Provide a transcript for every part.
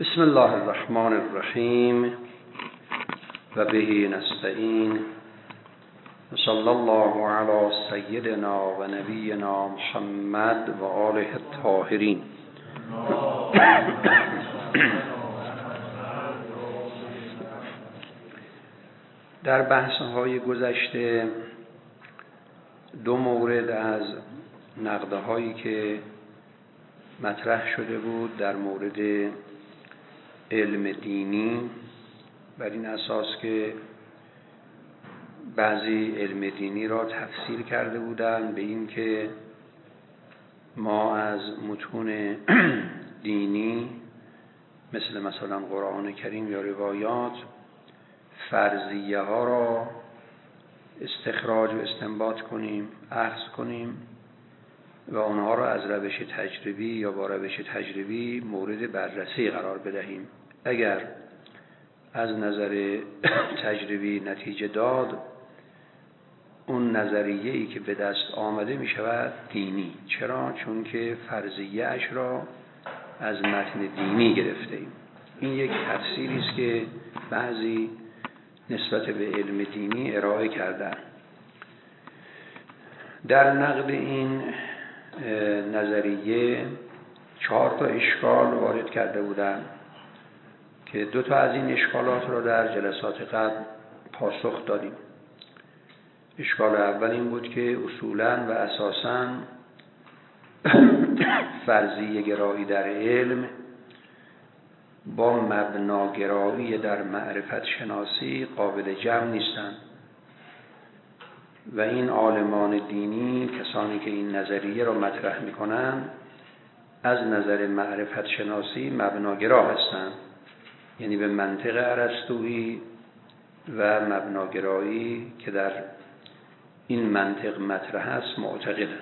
بسم الله الرحمن الرحیم و به نستعین و صلی الله علی سیدنا و نبینا محمد و آله الطاهرین. در بحث‌های گذشته دو مورد از نقدهایی که مطرح شده بود در مورد علم دینی، بر این اساس که بعضی علم دینی را تفسیر کرده بودند به این که ما از متون دینی مثلا قرآن کریم یا روایات فرضیه ها را استخراج و استنباط کنیم، اخذ کنیم و آنها را از روش تجربی یا با روش تجربی مورد بررسی قرار بدهیم. اگر از نظر تجربی نتیجه داد، اون نظریه‌ای که به دست آمده می شود دینی. چرا؟ چون که فرضیه اش را از متن دینی گرفته ایم. این یک تفسیری است که بعضی نسبت به علم دینی ارائه کردن. در نقد این نظریه 4 تا اشکال وارد کرده بودن که 2 تا از این اشکالات را در جلسات قبل پاسخ دادیم. اشکال اول این بود که اصولاً و اساساً فرضیه گرایی در علم با مبناگرایی در معرفت شناسی قابل جمع نیستند و این عالمان دینی، کسانی که این نظریه را مطرح می‌کنند، از نظر معرفت شناسی مبناگرا هستند، یعنی به منطق ارسطویی و مبناگرایی که در این منطق مطرح است معتقدند.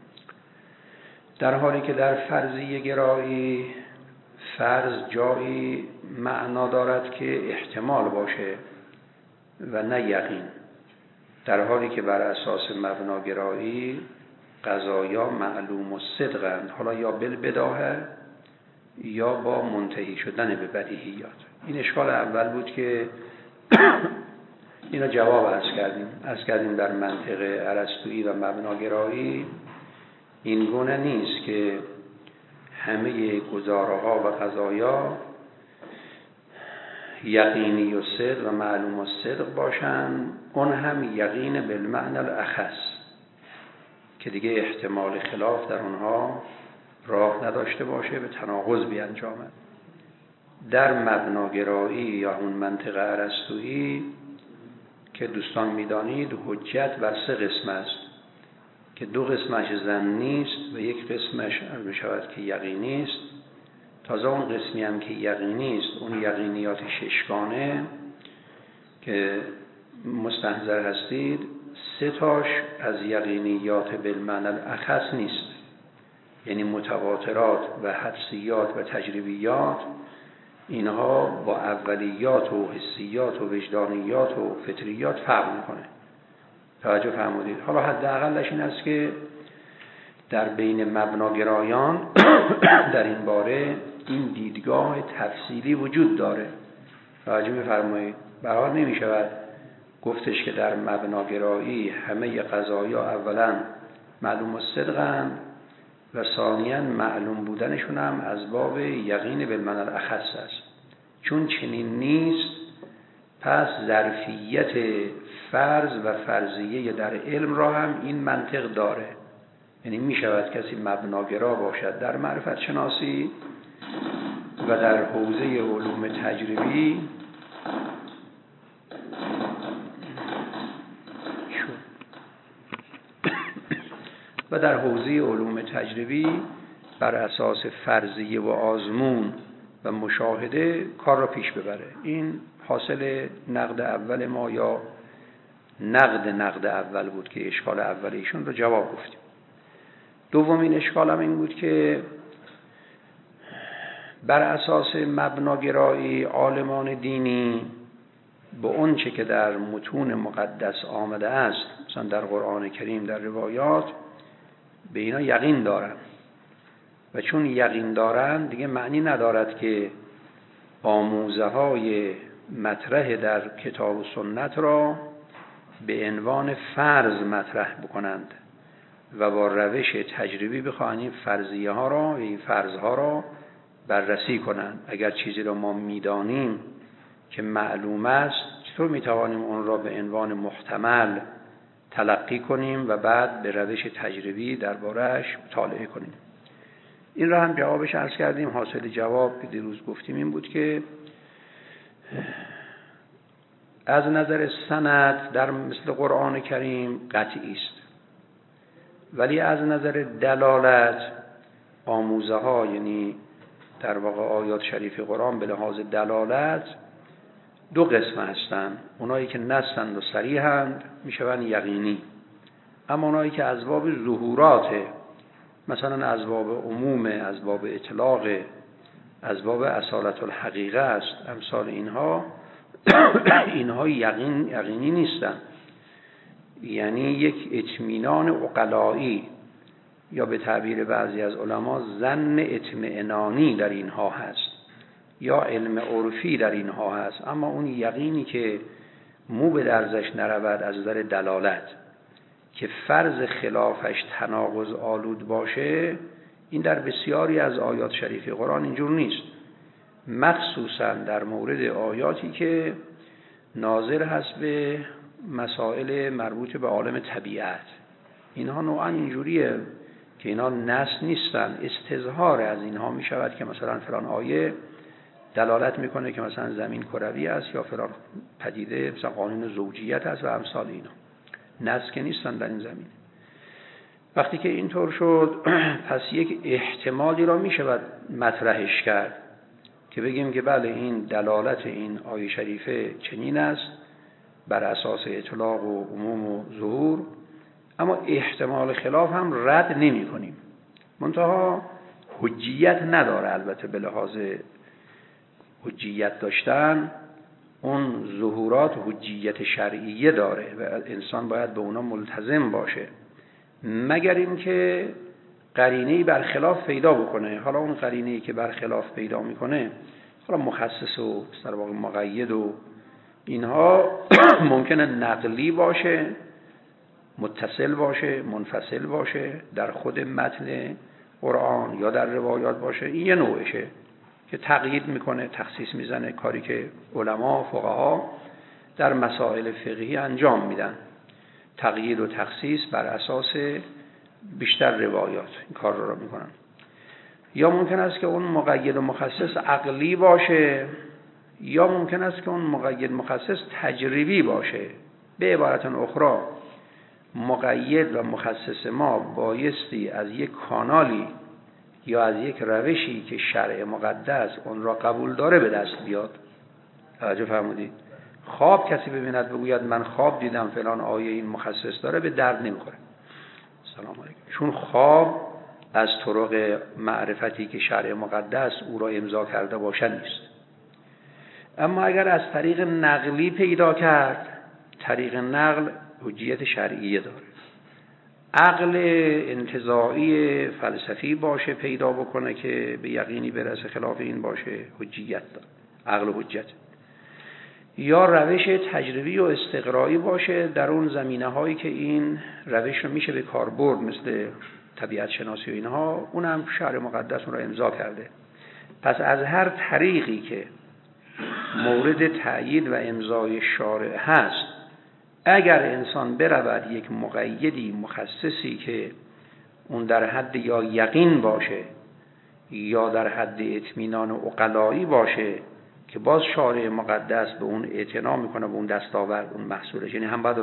در حالی که در فرضیه گرایی فرض جایی معنا دارد که احتمال باشه و نه یقین، در حالی که بر اساس مبناگرایی قضایا معلوم و صدقند، حالا یا بالبداهه یا با منتهی شدن به بدیهیات. این اشکال اول بود که اینا جواب عرض کردیم در منطق ارسطویی و مبناگرایی این گونه نیست که همه گزاره‌ها و قضایا یقینی و صدق و معلوم و صدق باشند، اون هم یقین بالمعنی الاخص که دیگه احتمال خلاف در اونها راه نداشته باشه، به تناقض بیانجامد. در مبناگرایی یا اون منطق ارسطویی که دوستان میدانید حجت بر 3 قسم است که 2 قسمش ظنی است و 1 قسمش عرض شود که یقینی است. تازه اون قسمی هم که یقینی است، اون یقینیات 6گانه که مستحضر هستید، 3 تاش از یقینیات بالمعنی الاخص نیست، یعنی متواترات و حدسیات و تجربیات، اینها با اولیات و حسیات و وجدانیات و فطریات فرق میکنه. توجه فرمودید؟ حالا حداقلش این است که در بین مبناگرایان در این باره این دیدگاه تفصیلی وجود داره. توجه می‌فرمایید؟ برای نمی شود گفتش که در مبناگرایی همه قضایا اولا معلوم الصدقند و ثانیاً معلوم بودنشون هم از باب یقین بالمعنی الاخص است. چون چنین نیست، پس ظرفیت فرض و فرضیه در علم را هم این منطق داره. یعنی می شود کسی مبناگرا باشد در معرفت شناسی و در حوزه علوم تجربی بر اساس فرضیه و آزمون و مشاهده کار را پیش ببره. این حاصل نقد اول ما یا نقد اول بود که اشکال اول ایشون رو جواب گفتیم. دومین اشکال هم این بود که بر اساس مبناگرایی عالمان دینی به اون چه که در متون مقدس آمده است، مثلا در قرآن کریم، در روایات، به اینا یقین دارن و چون یقین دارن دیگه معنی ندارد که آموزه های مطرح در کتاب و سنت را به عنوان فرض مطرح بکنند و با روش تجربی بخواهند این فرضیه ها را، این فرض ها را بررسی کنند. اگر چیزی را ما میدانیم که معلوم است، چطور میتوانیم اون را به عنوان محتمل تلقی کنیم و بعد به روش تجربی درباره‌اش مطالعه کنیم؟ این را هم جوابش عرض کردیم. حاصل جواب که دیروز گفتیم این بود که از نظر سند در مثل قرآن کریم قطعی است، ولی از نظر دلالت آموزه ها، یعنی در واقع آیات شریف قرآن به لحاظ دلالت دو قسم هستند. اونایی که نصند و صریحند میشوند یقینی، اما اونایی که از باب ظهورات، مثلا از باب عموم، از باب اطلاق، از باب اصالت الحقیقه است، امثال اینها یقینی نیستند. یعنی یک اطمینان عقلایی یا به تعبیر بعضی از علما ظن اطمئنانی در اینها هست یا علم عرفی در اینها هست، اما اون یقینی که مو به درزش نرود از نظر دلالت که فرض خلافش تناقض آلود باشه، این در بسیاری از آیات شریف قرآن اینجور نیست، مخصوصا در مورد آیاتی که ناظر هست به مسائل مربوط به عالم طبیعت. اینها نوعا اینجوریه که اینا نص نیستن، استظهار از اینها می شود که مثلا فلان آیه دلالت میکنه که مثلا زمین کروی است یا فلان پدیده مثلا قانون زوجیت است و امثال اینا، نص که نیستن در این زمین. وقتی که اینطور شد، پس یک احتمالی را می شود مطرحش کرد که بگیم که بله این دلالت این آیه شریفه چنین است بر اساس اطلاق و عموم و ظهور، اما احتمال خلاف هم رد نمی کنیم. منتها حجیت نداره. البته به لحاظ حجیت داشتن اون ظهورات حجیت شرعیه داره و انسان باید به اونا ملتزم باشه، مگر اینکه قرینه‌ای برخلاف پیدا بکنه. حالا اون قرینه‌ای که برخلاف پیدا میکنه، حالا مخصص و در واقع مقید و اینها ممکنه نقلی باشه، متصل باشه، منفصل باشه، در خود متن قرآن یا در روایات باشه. این یه نوعشه که تقیید میکنه، تخصیص میزنه، کاری که علما فقها در مسائل فقهی انجام میدن، تقیید و تخصیص بر اساس بیشتر روایات این کار رو میکنن. یا ممکن است که اون مقید و مخصص عقلی باشه، یا ممکن است که اون مقید مخصص تجربی باشه. به عبارت اخرى مقید و مخصص ما بایستی از یک کانالی یا از یک روشی که شرع مقدس اون را قبول داره به دست بیاد. توجه فرمودید؟ خواب کسی ببیند بگوید من خواب دیدم فلان آیه این مخصص داره، به درد نمیخوره. سلام علیکم. چون خواب از طرق معرفتی که شرع مقدس او را امضا کرده باشه نیست. اما اگر از طریق نقلی پیدا کرد، طریق نقل حجیت شرعیه داره. عقل انتزاعی فلسفی باشه پیدا بکنه که به یقینی برسه خلاف این باشه، حجیت داره، عقل حجت. یا روش تجربی و استقرایی باشه در اون زمینه هایی که این روش رو میشه به کار برد، مثل طبیعت شناسی و اینها، اونم شرع مقدس اون رو امضا کرده. پس از هر طریقی که مورد تأیید و امضای شارع هست، اگر انسان برود یک مقیدی مخصصی که اون در حد یا یقین باشه یا در حد اطمینان عقلایی باشه که باز شارع مقدس به اون اعتنا میکنه، به اون دستاورد، اون محصولش، یعنی هم باید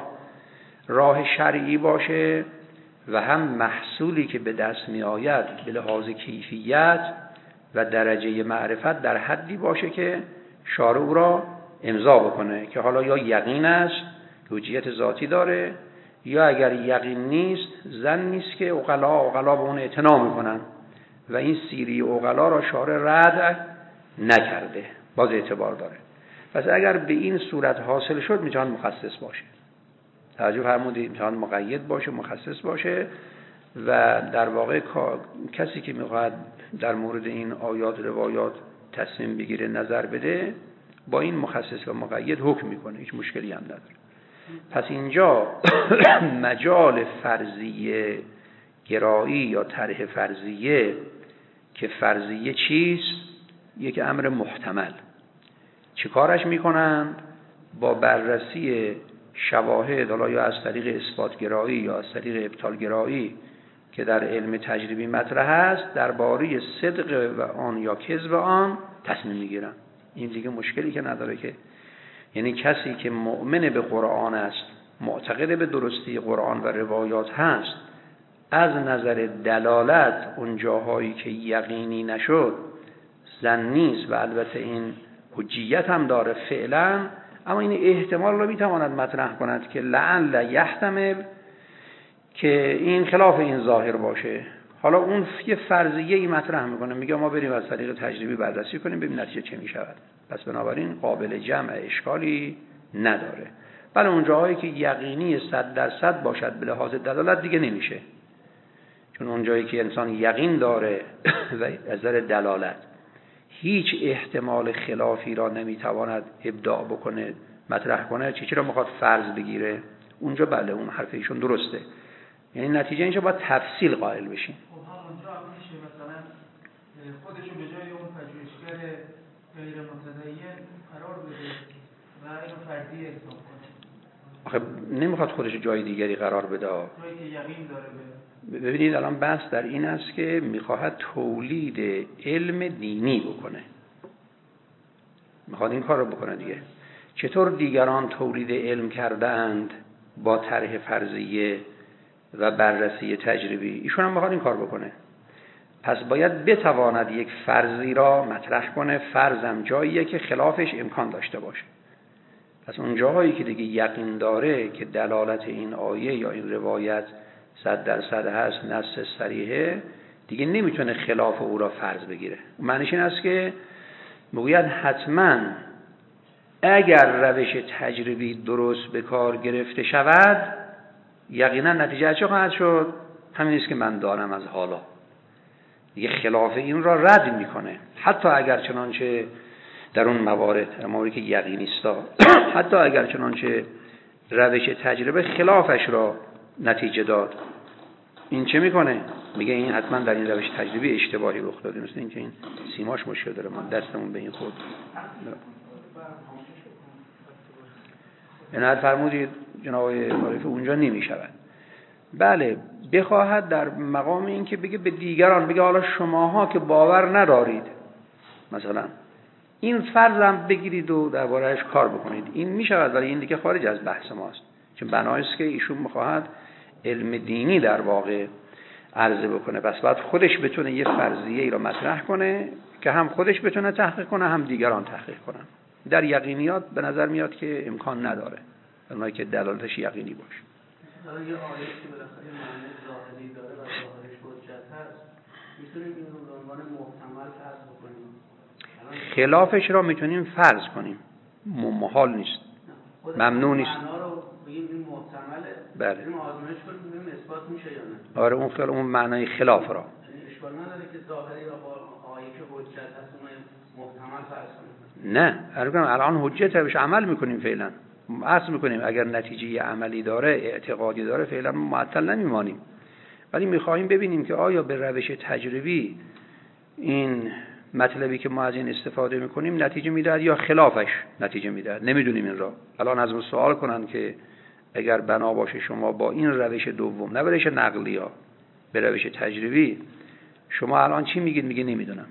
راه شرعی باشه و هم محصولی که به دست می آید به لحاظ کیفیت و درجه معرفت در حدی باشه که شارع او را امضا بکنه، که حالا یا یقین است، حجیت ذاتی داره، یا اگر یقین نیست، ظن نیست که عقلا به اون اعتنا میکنن و این سیری عقلا را شارع رد نکرده، باز اعتبار داره. پس اگر به این صورت حاصل شد میتواند مخصص باشه. توجه فرمودید؟ میتواند مقید باشه، مخصص باشه. و در واقع کسی که میخواد در مورد این آیات روایات تصمیم بگیره نظر بده با این مخصص و مقید حکم میکنه، هیچ مشکلی هم نداره. پس اینجا مجال فرضیه گرایی یا طرح فرضیه که فرضیه چیست؟ یک امر محتمل. چه کارش میکنند؟ با بررسی شواهد، حالا یا از طریق اثبات گرایی یا از طریق ابطال گرایی که در علم تجربی مطرح است، درباره صدق و آن یا کذب آن تصمیم میگیرن. این دیگه مشکلی که نداره که، یعنی کسی که مؤمن به قرآن است، معتقد به درستی قرآن و روایات هست، از نظر دلالت اون جاهایی که یقینی نشد ظنی است و البته این حجیت هم داره فعلا، اما این احتمال رو میتواند مطرح کند که لعل یحتمل که این خلاف این ظاهر باشه. حالا اون یه فرضیه ای مطرح میکنه، میگه ما بریم از طریق تجربی بررسی کنیم ببینیم نتیجه چه میشود. پس بنابراین قابل جمع اشکالی نداره. بله اون جاهایی که یقینی 100% باشد به لحاظ دلالت دیگه نمیشه، چون اون جایی که انسان یقین داره و از نظر دلالت هیچ احتمال خلافی را نمیتواند ابداع بکنه، مطرح کنه، چی را میخواد فرض بگیره، اونجا بله اون حرف ایشون درسته. یعنی نتیجه اینجا باید تفصیل قائل بشیم. خب همونجا هم میشه مثلا خودشو به جای اون پژوهشگر غیر متدین قرار بده و اینو فردی حساب کنه. آخه نمیخواد خودشو جای دیگری قرار بده، جایی که یقین داره به. ببینید الان بحث در این است که میخواهد تولید علم دینی بکنه، میخواد این کار رو بکنه دیگه. چطور دیگران تولید علم کرده اند با طرح فرضیه و بررسی تجربی، ایشون هم میخواد این کار بکنه. پس باید بتواند یک فرضی را مطرح کنه، فرضم جاییه که خلافش امکان داشته باشه. پس اون جاهایی که دیگه یقین داره که دلالت این آیه یا این روایت 100% هست، نص صریحه، دیگه نمیتونه خلاف او را فرض بگیره. معنیش این است که میگوید حتما اگر روش تجربی درست به کار گرفته شود یقینا نتیجه چه خواهد شد؟ همین است که من دارم از حالا. دیگه خلاف این را رد میکنه، حتی اگر چنانچه در اون مواردی که یقینی است، حتی اگر چنانچه روش تجربه خلافش را نتیجه داد، این چه میکنه؟ میگه این حتما در این روش تجربی اشتباهی رخ داده، مثل اینکه این سیماش مشکل داره، من دستمون به این خورد. عنایت فرمودید جناب عارفی اونجا نمیشود. بله بخواهد در مقام این که بگه به دیگران، بگه حالا شماها که باور ندارید مثلا این فرضم بگیرید و درباره‌اش کار بکنید، این میشود، ولی این دیگه خارج از بحث ماست. چون بنایست که ایشون میخواهد علم دینی در واقع عرضه بکنه، پس باید خودش بتونه یه فرضیه ای را مطرح کنه که هم خودش بتونه تحقیق کنه هم دیگران تحقیق کنن. در یقینیات به نظر میاد که امکان نداره، اونایی که دلالتش یقینی باشه. حالا یه آیه که بالاخره معنی ظاهری داره و ظاهرش حجت هست، میتونیم این رو به عنوان محتمل فرض بکنیم. خلافش را میتونیم فرض کنیم، محال نیست، ممنوع نیست. معنا رو بگیم این محتمله، بله. بریم آزمایش کنیم ببینیم اثبات میشه یا نه. آره اون خیال اون معنای خلاف را. یعنی اشکال نداره که ظاهری را با آیه که حجت هست اون محتمل فرض کنیم. نه، الان حجت روش عمل میکنیم فعلا. اصل میکنیم اگر نتیجه عملی داره، اعتقادی داره، فعلا معطل نمیمانیم. ولی میخواهیم ببینیم که آیا به روش تجربی این مطلبی که ما از این استفاده میکنیم نتیجه میدهد یا خلافش نتیجه میدهد. نمیدونیم این را. الان از ما سوال کنن که اگر بنا باشه شما با این روش دوم، نه روش نقلی ها، به روش تجربی، شما الان چی میگید؟ میگه نمیدونم.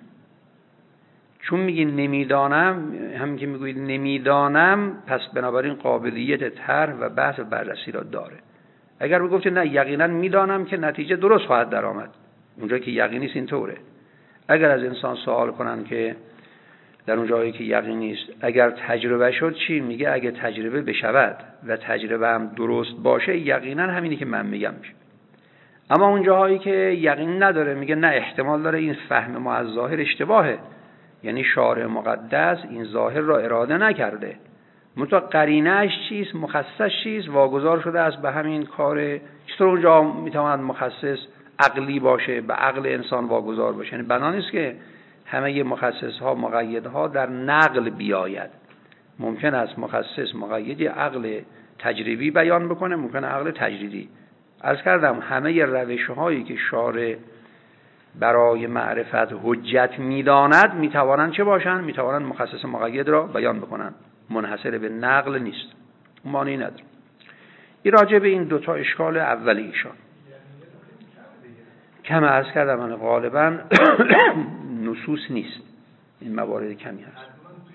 چون میگین نمیدانم، همین که میگوید نمیدانم، پس بنابراین قابلیت طرح و بحث و بررسی را داره. اگر بگفتید نه یقینا میدانم که نتیجه درست خواهد درآمد، اونجا که یقینی است اینطوره. اگر از انسان سوال کنن که در اون جایی که یقینی نیست اگر تجربه شد چی؟ میگه اگه تجربه بشود و تجربه هم درست باشه یقینا همینی که من میگم میشه. اما اون جایی که یقین نداره میگه نه احتمال داره این فهم ما از ظاهر اشتباهه، یعنی شارع مقدس این ظاهر را اراده نکرده، منتها قرینه‌اش چیست، مخصص چیست، واگذار شده است به همین کار. چطور اونجا میتواند مخصص عقلی باشه، به عقل انسان واگذار باشه؟ یعنی بنا نیست که همه مخصصها مقیدها در نقل بیاید. ممکن است مخصص مقیدی عقل تجربی بیان بکنه، ممکن عقل تجریدی. عرض کردم همه روش‌هایی که شارع برای معرفت حجت می‌داند می‌توانند چه باشند؟ می‌توانند مخصص مقید را بیان بکنند، منحصر به نقل نیست. معنی نداره. این راجع به این دوتا اشکال اولی ایشان کم عرض کردم، من غالبا نصوص نیست، این موارد کمی هست،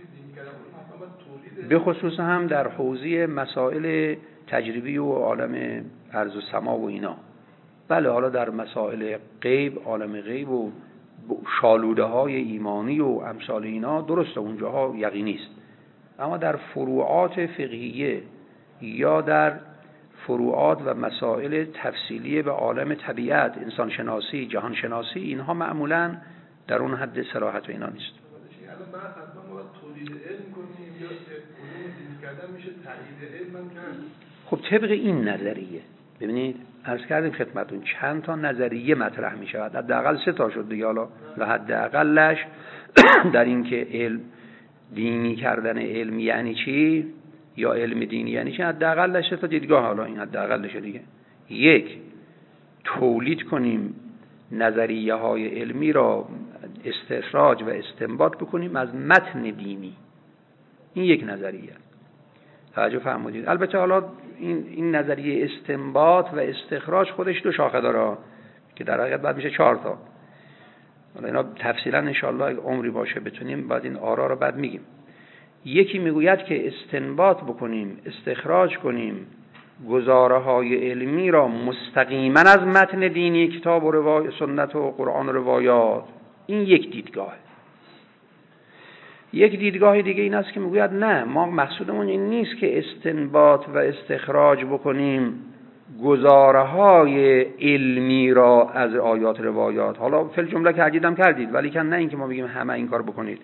به خصوص هم در حوزه مسائل تجربی و عالم ارض و سما و اینا. بله حالا در مسائل غیب، عالم غیب و شالوده های ایمانی و امثال اینا درسته، اونجاها یقینی است. اما در فروعات فقهیه یا در فروعات و مسائل تفصیلی به عالم طبیعت، انسان شناسی، جهان شناسی، اینها معمولا در اون حد صراحت و اینا نیست. خب طبق این نظریه ببینید عرض کردیم خدمتون چند تا نظریه مطرح می شود، حداقل 3 تا شد دیگه. حالا و حداقلش در این که علم دینی کردن علم یعنی چی یا علم دینی یعنی چی، حداقلش 3 تا دیدگاه. حالا این حداقلش دیگه. 1 تولید کنیم نظریه های علمی را استخراج و استنباط بکنیم از متن دینی، این 1 نظریه. توجه فرمودید؟ البته حالا این نظریه استنباط و استخراج خودش 2 شاخه داره که در حقیقت بعد میشه 4 تا. حالا اینا تفصیلا انشاءالله اگه عمری باشه بتونیم بعد این آرا رو بعد میگیم. یکی میگوید که استنباط بکنیم، استخراج کنیم گزاره های علمی را مستقیما از متن دینی، کتاب و روایت، سنت و قرآن و روایات. این 1 دیدگاه. 1 دیدگاه دیگه این است که میگوید نه، ما مقصودمون این نیست که استنباط و استخراج بکنیم گزاره های علمی را از آیات روایات. حالا فی الجمله کردید ولی که نه این که ما بگیم همه این کار بکنید،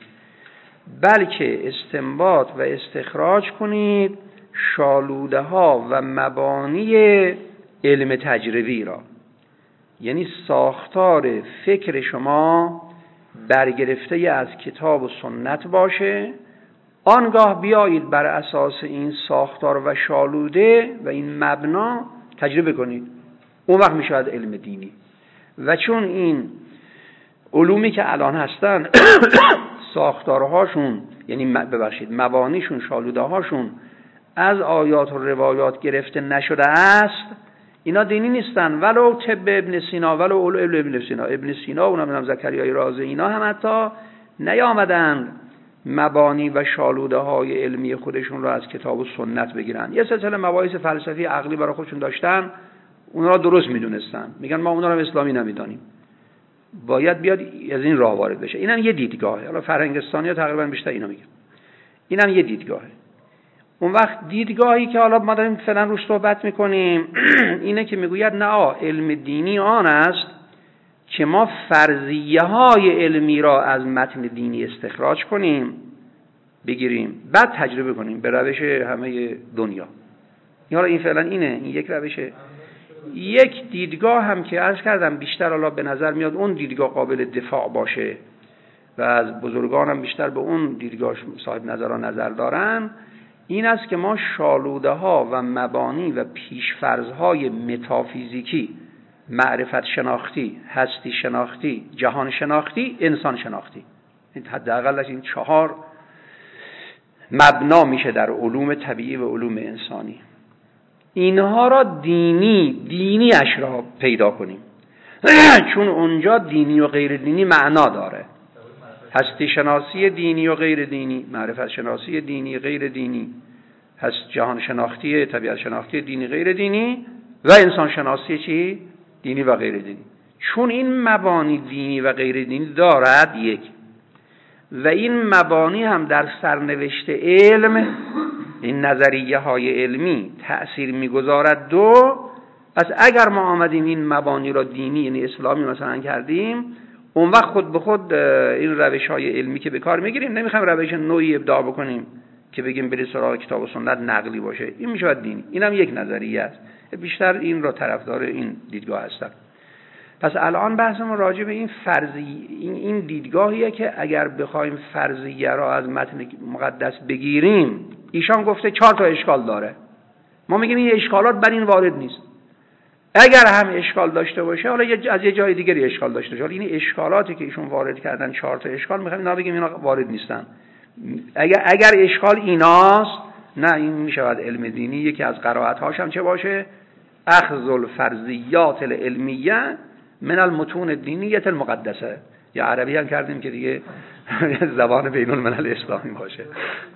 بلکه استنباط و استخراج کنید شالوده ها و مبانی علم تجربی را. یعنی ساختار فکر شما برگرفته از کتاب و سنت باشه، آنگاه بیایید بر اساس این ساختار و شالوده و این مبنا تجربه کنید، اون وقت میشه علم دینی. و چون این علومی که الان هستن ساختارهاشون، یعنی مبانیشون، شالوده هاشون از آیات و روایات گرفته نشده است، اینا دینی نیستن. ولو طب ابن سینا، ولو ابن سینا و نمیدونم زکریای رازی، اینا هم حتی نیامدن مبانی و شالوده های علمی خودشون رو از کتاب و سنت بگیرن. یه سلسله مباحث فلسفی عقلی برای خودشون داشتن، اونا رو درست میدونستن، میگن ما اونا رو اسلامی نمیدانیم، باید بیاد از این راه وارد بشه. اینم یه دیدگاهه. حالا فرهنگستانی‌ها تقریبا بیشتر اینا میگن. اینم یه دیدگاهه. اون وقت دیدگاهی که حالا ما داریم فعلا روش صحبت میکنیم اینه که میگوید نه، علم دینی آن است که ما فرضیه های علمی را از متن دینی استخراج کنیم، بگیریم، بعد تجربه کنیم به روش همه دنیا. حالا این فعلا اینه، این 1 روشه. 1 دیدگاه هم که عرض کردم بیشتر حالا به نظر میاد اون دیدگاه قابل دفاع باشه و از بزرگان هم بیشتر به اون دیدگاه صاحب نظر دارن، این است که ما شالوده ها و مبانی و پیشفرض های متافیزیکی، معرفت شناختی، هستی شناختی، جهان شناختی، انسان شناختی، حداقلش این 4 مبنا میشه در علوم طبیعی و علوم انسانی. اینها را دینی اش را پیدا کنیم چون اونجا دینی و غیر دینی معنا داره. هستی شناسی دینی و غیر دینی، معرفت شناسی دینی غیر دینی، هست جهان شناختی، طبیعت شناختی دینی غیر دینی، و انسان شناسی چی؟ دینی و غیر دینی. چون این مبانی دینی و غیر دینی دارد 1 و این مبانی هم در سرنوشت علم، این نظریه های علمی تأثیر میگذارد 2. پس اگر ما آمدیم این مبانی را دینی یعنی اسلامی مثلا کردیم، اون وقت خود به خود این روش های علمی که به کار میگیریم نمیخوایم روش نوعی ابداع بکنیم که بگیم برید سراغ کتاب و سنت نقلی باشه، این میشه دینی. اینم 1 نظریه است. بیشتر این را طرفدار این دیدگاه هستم. پس الان بحثمون راجع به این این دیدگاهیه که اگر بخوایم فرضیه را از متن مقدس بگیریم، ایشان گفته 4 تا اشکال داره، ما میگیم این اشکالات بر این وارد نیست. اگر هم اشکال داشته باشه، حالا از یه جای دیگری اشکال داشته باشه، حالا این اشکالاتی که ایشون وارد کردن 4 تا اشکال، میخوایم اینا بگیم اینا وارد نیستن. اگر اشکال ایناست، نه، این میشود علم دینی یکی از قرائت هاش هم چه باشه؟ اخذ الفرضیات العلمیه من المتون الدینیه المقدسه. یا عربی هم کردیم که دیگه زبان بین الملل اسلامی باشه.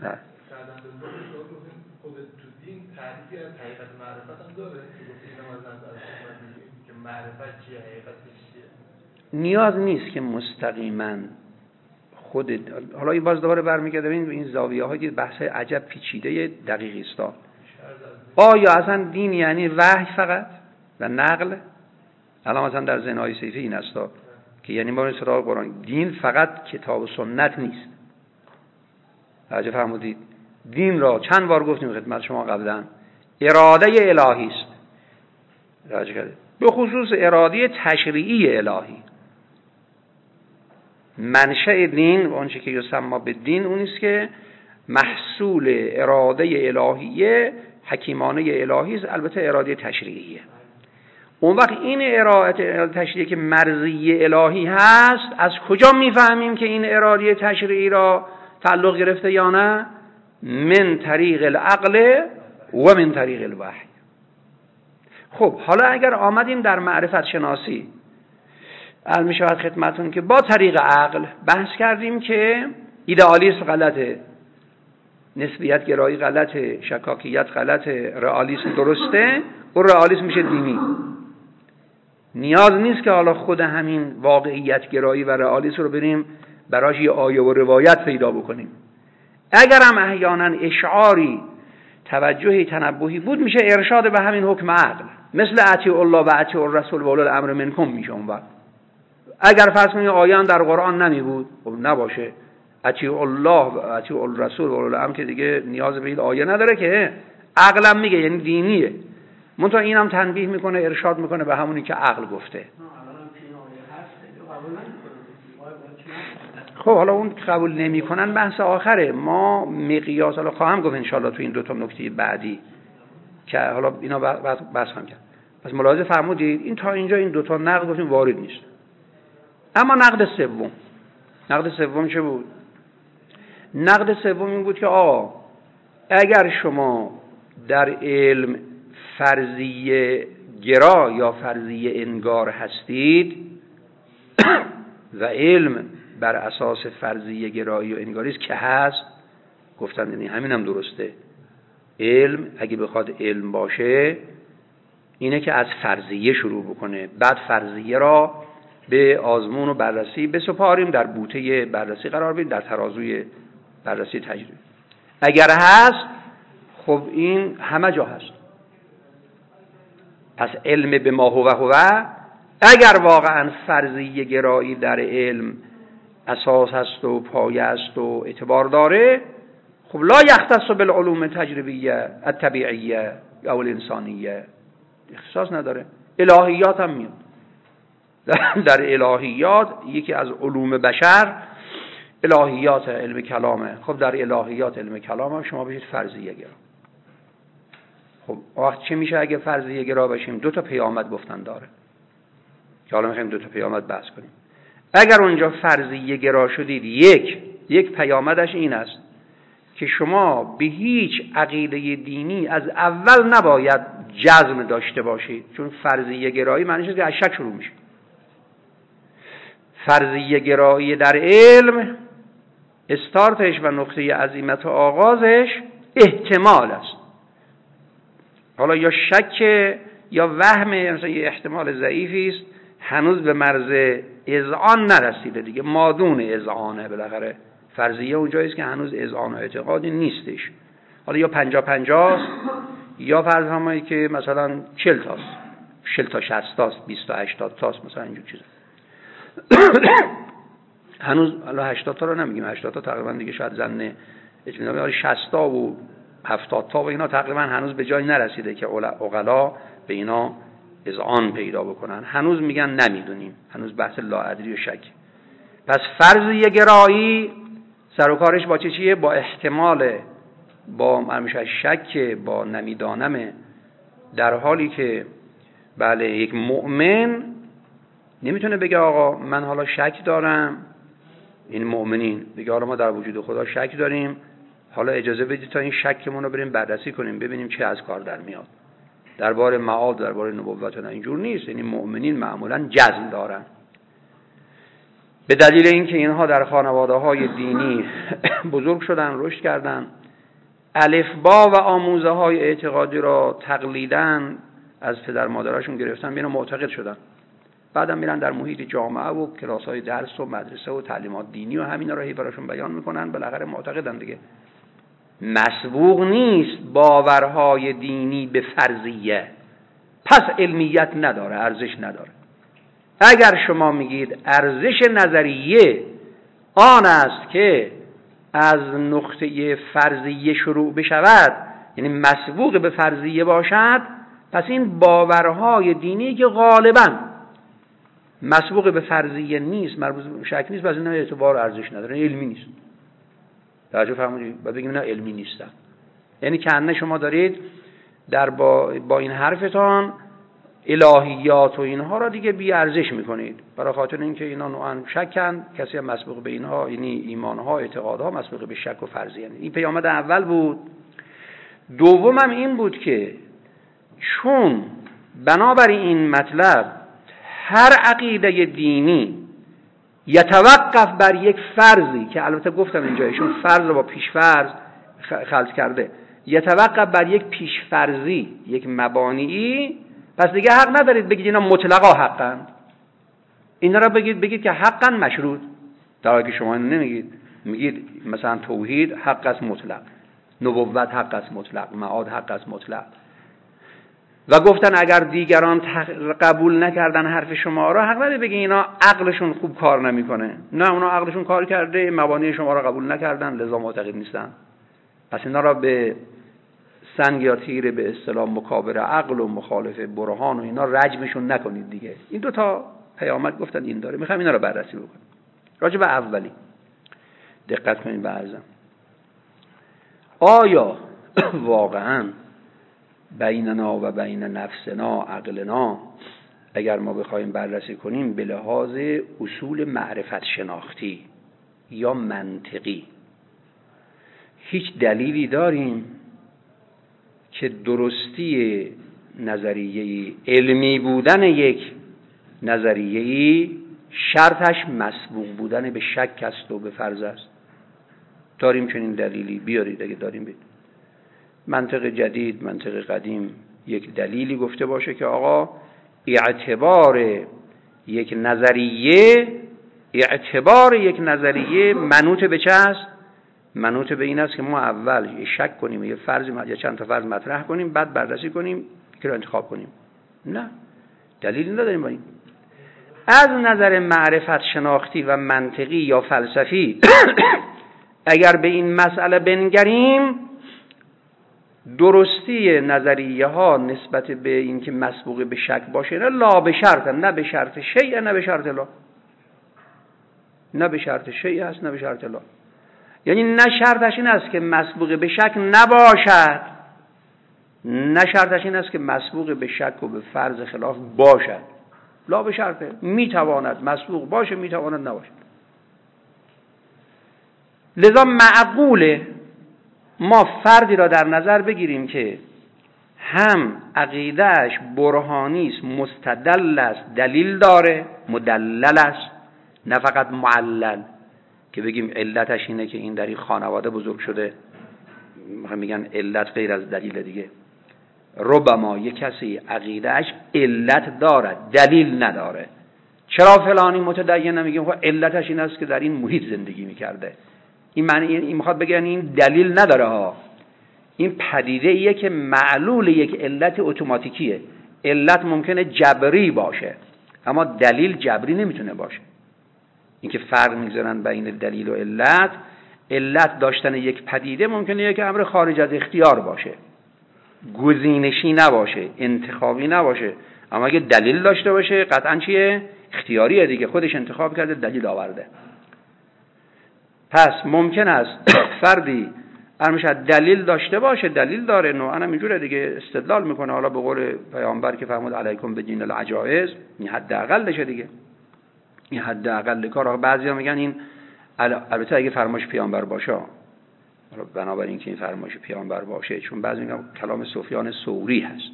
نیاز نیست که مستقیما خود، حالا این باز دوباره برمیگرده این زاویه های بحث عجب پیچیده دقیقی است. آیا اصلا دین یعنی وحی فقط و نقل؟ الان مثلا در زنای سیفی این است که یعنی ما سراغ قرآن، دین فقط کتاب و سنت نیست. توجه فرمودید؟ دین را چند بار گفتیم خدمت شما قبلا، اراده الهی است. توجه کردید؟ به خصوص اراده تشریعی الهی. منشأ دین و آنچه که یسمى به دین اون است که محصول اراده الهیه، حکیمانه الهی است، البته اراده تشریعیه. اون وقت این اراده تشریعی که مرضی الهی هست، از کجا میفهمیم که این اراده تشریعی را تعلق گرفته یا نه؟ من طریق العقل و من طریق الوحی. خب حالا اگر آمدیم در معرفت شناسی، علم شود خدمتون که با طریق عقل بحث کردیم که ایدئالیسم غلطه، نسبیت گرایی غلطه، شکاکیت غلطه، رئالیسم درسته، اون رئالیسم میشه دینی. نیاز نیست که حالا خود همین واقعیت گرایی و رئالیسم رو بریم براش یه آیه و روایت پیدا بکنیم. اگر هم احیانا اشعاری، توجهی، تنبهی بود، میشه ارشاد به همین حکم عقل، مثل اطیعوا الله و اطیعوا الرسول و اولی الامر منکم میشه. اون وقت اگر فرض کنید آیه در قرآن نمی بود، خب نباشه، اطیعوا الله و اطیعوا الرسول و اولی الامر که دیگه نیاز به این آیه نداره که، عقلم میگه، یعنی دینیه. منتها اینم تنبیه میکنه، ارشاد میکنه به همونی که عقل گفته. خب حالا اون قبول نمیکنن بحث آخره. ما مقیاس، حالا خواهم گفت انشالله تو این 2 تا نکته بعدی که حالا اینا بحث هم کرد. پس ملاحظه فرمودید این تا اینجا این 2 تا نقد گفتیم وارد نیست. اما نقد سوم چه بود؟ نقد سوم این بود که اگر شما در علم فرضیه گرا یا فرضیه انگار هستید و علم بر اساس فرضیه گرایی و انگاری است که هست، گفتن یعنی همین هم درسته. علم اگه بخواد علم باشه اینه که از فرضیه شروع بکنه، بعد فرضیه را به آزمون و بررسی بسپاریم، در بوته بررسی قرار بدیم، در ترازوی بررسی تجربه. اگر هست خب این همه جا هست. پس علم به ما هو اگر واقعا فرضیه گرایی در علم اساس هست و پایه است و اعتبار داره، خب لا یختص بالعلوم تجربیه الطبیعیه یا الانسانیه، اختصاص نداره. الهیات هم میاد. در الهیات یکی از علوم بشر الهیات علم کلامه. خب در الهیات علم کلام شما بشید فرضیه گرا. خب وقت چه میشه اگه فرضیه گرا بشیم؟ 2 تا پیامد گفتن داره که حالا میخوایم 2 تا پیامد بحث کنیم. اگر اونجا فرضیه گرا شدید، یک پیامدش این است که شما به هیچ عقیده دینی از اول نباید جزم داشته باشید، چون فرضیه گرایی معنیش که از شک شروع میشه. فرضیه گرایی در علم استارتش و نقطه عزیمت و آغازش احتمال است. حالا یا شک یا وهم، مثلا یه احتمال ضعیفی است، هنوز به مرز اذعان نرسیده دیگه، مادون اذعانه. بالاخره فرضیه اونجایی است که هنوز اذعان و اعتقادی نیستش. حالا یا 50-50 است، یا فرض همایی که مثلا 40 تاست، 40 تا 60 تاست، 20 تا 80 تاست، مثلا اینجور چیزا. هنوز حالا 80 تا رو نمیگیم، 80 تا تقریبا دیگه شاید ظن اطمینان، ولی 60 تا و 70 تا و اینا تقریبا هنوز به جای نرسیده که عقلا به اینا اذعان پیدا بکنن. هنوز میگن نمیدونیم، هنوز بحث لاادری و شک. پس فرضیه گرایی سر و کارش با چیه؟ با احتمال، با مرموش شک، با نمیدانمه. در حالی که بله یک مؤمن نمیتونه بگه آقا من حالا شک دارم، این مؤمنین بگه حالا ما در وجود خدا شک داریم، حالا اجازه بدید تا این شکمون رو بریم بررسی کنیم ببینیم چه از کار در میاد. درباره معاد، درباره نبوت نه اینجور نیست. یعنی مؤمنین معمولا جزم دارن، به دلیل اینکه اینها در خانواده‌های دینی بزرگ شدن، رشد کردن، الفبا و آموزه‌های اعتقادی را تقلیداً از پدر مادرشون گرفتن، میرن معتقد شدن. بعدم میرن در محیط جامعه و کلاس‌های درس و مدرسه و تعلیمات دینی و همینا را هی براشون بیان میکنن، بالاخره معتقدن دیگه. مسبوق نیست باورهای دینی به فرضیه، پس علمیت نداره، ارزش نداره. اگر شما میگید ارزش نظریه آن است که از نقطه فرضیه شروع بشود، یعنی مسبوق به فرضیه باشد، پس این باورهای دینی که غالباً مسبوق به فرضیه نیست، مربوط به شک نیست، پس اینا اعتبار ارزش نداره، علمی نیست. توجه فرمودید؟ بعد بگیم اینا علمی نیستن. یعنی کنه شما دارید در با این حرفتان الهیات و اینها را دیگه بی ارزش میکنید، برای خاطر اینکه اینا نوعاً شکن، کسی هم مسبوق به اینها، یعنی ایمانها، اعتقادها مسبوق به شک و فرضیه. این پیامد اول بود. دومم این بود که چون بنابر این مطلب هر عقیده دینی یتوقف بر یک فرضی، که البته گفتم اینجا ایشون فرض رو با پیش فرض خلط کرده، یتوقف بر یک پیش فرضی، یک مبانی، پس دیگه حق ندارید بگید اینا مطلقا حقن. اینا را بگید که حقن مشروط، در حالی که شما نمیگید. میگید مثلا توحید حق است مطلق، نبوت حق است مطلق، معاد حق است مطلق. و گفتن اگر دیگران قبول نکردن حرف شما را، حق ندارید بگید اینا عقلشون خوب کار نمیکنه. نه، اونا عقلشون کار کرده، مبانی شما را قبول نکردن، لذا معتقد نیستن. پس اینا را به سنگ یا تیر به اصطلاح مکابر عقل و مخالف برهان و اینا رجمشون نکنید دیگه. این دو تا پیامد گفتن این داره. میخوام اینا رو بررسی بکنیم. راجع به اولی دقت کنید به عرضم. آیا واقعا بیننا و بین نفسنا عقلنا اگر ما بخوایم بررسی کنیم به لحاظ اصول معرفت شناختی یا منطقی، هیچ دلیلی داریم که درستی نظریه‌ای، علمی بودن یک نظریه‌ای شرطش مسبوق بودن به شک است و به فرض است؟ داریم چنین دلیلی؟ بیارید اگه داریم بید. منطق جدید، منطق قدیم یک دلیلی گفته باشه که آقا اعتبار یک نظریه منوط به چه است؟ منوط به این است که ما اول شک کنیم، یه فرض یا چند تا فرض مطرح کنیم، بعد بررسی کنیم که رو انتخاب کنیم. نه، دلیلی نداریم با این. از نظر معرفت شناختی و منطقی یا فلسفی اگر به این مسئله بنگریم، درستی نظریه ها نسبت به این که مسبوق به شک باشه نه لا به شرط، نه به شرط شیء نه به شرط لا، نه به شرط شیء است نه به شرط لا. یعنی نه شرطش این است که مسبوق به شک نباشد، نه شرطش این است که مسبوق به شک و به فرض خلاف باشد. لا به شرطه، میتواند مسبوق باشه، میتواند نباشد. لذا معقوله ما فردی را در نظر بگیریم که هم عقیدهش برهانی است، مستدل است، دلیل داره، مدلل است، نه فقط معلل که بگیم علتش اینه که این در این خانواده بزرگ شده. میگن علت غیر از دلیل دیگه. ربما یک کسی عقیدهش علت دارد، دلیل نداره. چرا فلانی متدین؟ نمیگیم خب علتش این است که در این محیط زندگی میکرده. این معنی این میخواد بگن این دلیل نداره ها. این پدیده ایه که معلول یک علت اتوماتیکیه. علت ممکنه جبری باشه اما دلیل جبری نمیتونه باشه. اینکه فرق میذارن بین دلیل و علت، علت داشتن یک پدیده ممکنه یک امر خارج از اختیار باشه، گزینشی نباشه، انتخابی نباشه، اما اگه دلیل داشته باشه قطعا چیه؟ اختیاریه دیگه، خودش انتخاب کرده دلیل آورده. پس ممکن است فردی همیشه دلیل داشته باشه، دلیل داره، نوعا هم اینجوره دیگه، استدلال میکنه. حالا به قول پیامبر که فرمود علیکم بدین العجائز، این حداقلشه دیگه، این حداقل کار. بعضیا میگن این البته اگه فرمایش پیامبر باشه، حالا بنابراین که این فرمایش پیامبر باشه، چون بعضی میگن کلام سفیان ثوری هست،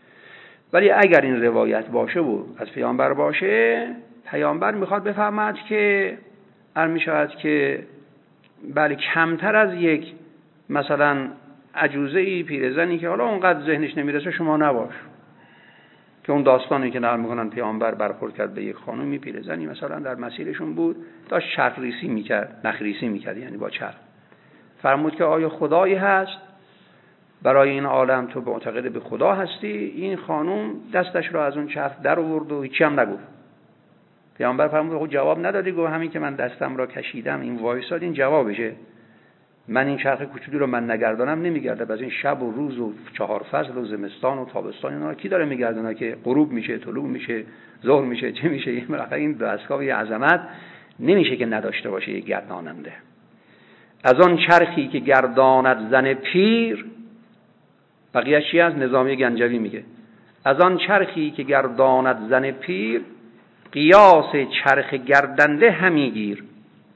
ولی اگر این روایت باشه و از پیامبر باشه، پیامبر میخواد بفهمد که میشود که بله کمتر از یک مثلا عجوزه‌ای پیرزنی که حالا اونقدر ذهنش نمیرسه شما نباش، که اون داستانی که نقل میکنن پیامبر برخورد کرد به یک خانومی پیرزنی مثلا در مسیرشون بود، داشت چرخ ریسی میکرد، نخریسی میکرد، یعنی با چرخ. فرمود که آیا خدایی هست برای این عالم؟ تو معتقد به خدا هستی؟ این خانوم دستش رو از اون چرخ در آورد و هیچی هم نگفت. پیامبر فرمود خود جواب ندادی؟ گفت همین که من دستم را کشیدم این وایساد، این جوابشه. من این چرخ کوچولو رو من نگردانم نمیگرده، باز این شب و روز و 4 فصل و زمستان و تابستان اینا کی داره میگردونه که غروب میشه، طلوع میشه، ظهر میشه، چه میشه؟ این دستگاه عظمت نمیشه که نداشته باشه یک گرداننده. از آن چرخی که گرداند زن پیر، بقیه چی از نظامی گنجوی میگه، از آن چرخی که گرداند زن پیر، قیاس چرخ گردنده همی گیر.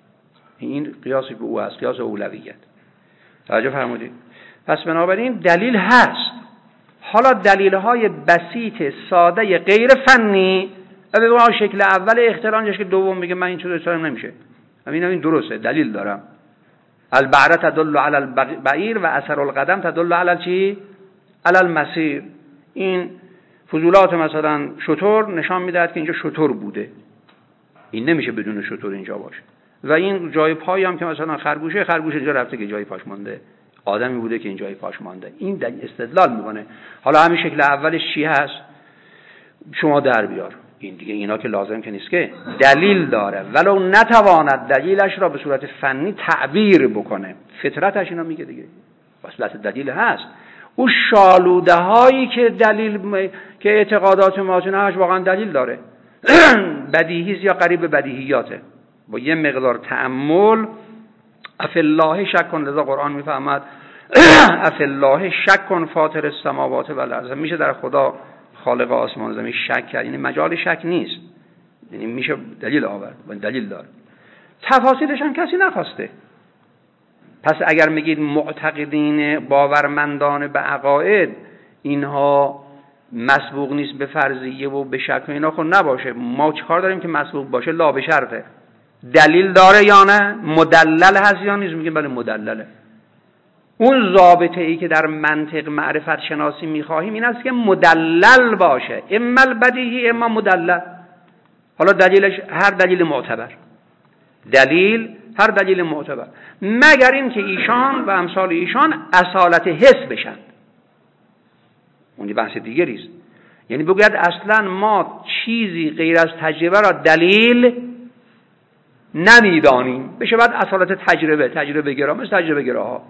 این قیاسی به او هست، قیاس اولویت. توجه فرمودید؟ پس بنابراین دلیل هست. حالا دلیل‌های بسیط ساده غیر فنی، به شکل اول اختراع، شکل دوم میگه من این چیزو اختراع نمیشه، این درسته، دلیل دارم. البعره تدل علی البعیر و اثر القدم تدل علی چی؟ علی المسیر. این فضولات مثلا شتر نشان میدهد که اینجا شتر بوده، این نمیشه بدون شتر اینجا باشه. و این جای پایی هم که مثلا خرگوش اینجا رفته که جای پاش مانده، آدمی بوده که این جای پاش مانده. این استدلال میکنه. حالا همین شکل اولش چی هست شما در بیار، این دیگه اینا که لازم که نیست که دلیل داره، ولو نتواند دلیلش را به صورت فنی تعبیر بکنه، فطرتش اینا میگه دیگه، وصلت دلیل هست. اون شالوده هایی که دلیل که اعتقادات ماتونهاش واقعا دلیل داره، بدیهی یا قریب به بدیهیاته، با یه مقدار تأمل. افالله شک کن، لذا قرآن میفهمد افالله شک کن فاطر السماوات و الارض، میشه در خدا خالق آسمان زمین شک کرد، یعنی مجال شک نیست، یعنی میشه دلیل آورد و دلیل داره. تفاصیلش هم کسی نخواسته. پس اگر میگید معتقدین باورمندان به عقاید اینها مسبوق نیست به فرضیه و به شک و اینا، خود نباشه. ما چیکار داریم که مسبوق باشه؟ لا به شرطه. دلیل داره یا نه؟ مدلل هست یا نیست؟ میگیم بله مدلله. اون ضابطه ای که در منطق معرفت شناسی میخواهیم این است که مدلل باشه، اما البدیهی اما مدلل. حالا دلیلش هر دلیل معتبر، دلیل هر دلیل معتبر، مگر این که ایشان و امثال ایشان اصالت حس بشن، اون بحث دیگری است. یعنی بگوید اصلا ما چیزی غیر از تجربه را دلیل نمیدانیم، بشه بعد اصالت تجربه گرا، مثل تجربه گراها.